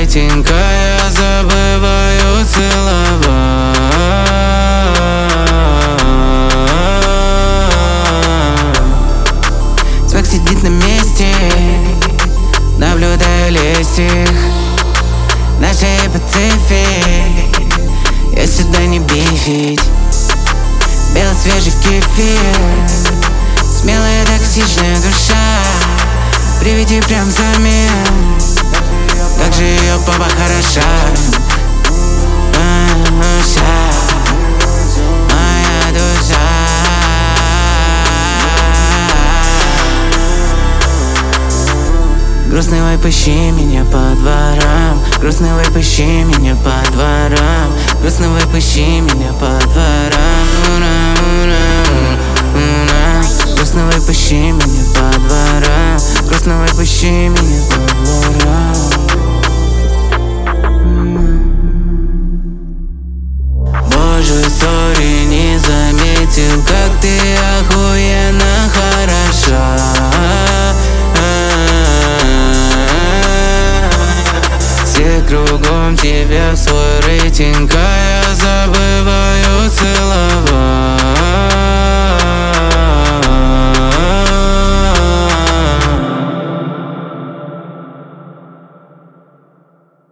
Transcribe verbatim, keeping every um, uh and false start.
Матенька, я забываю целовать. Свек сидит на месте, наблюдая листьев нашей Пацифик. Я сюда не бифить. Белый свежий кефир, смелая токсичная душа. Приведи прям взамен, как же ее папа хороша. Душа, моя душа. Грустный вайп, ищи меня по дворам. Грустный вайп, ищи меня по дворам. Грустный вайп, ищи меня по дворам. Грустный вайп, ищи меня по дворам. Грустный вайп, ищи меня по дворам.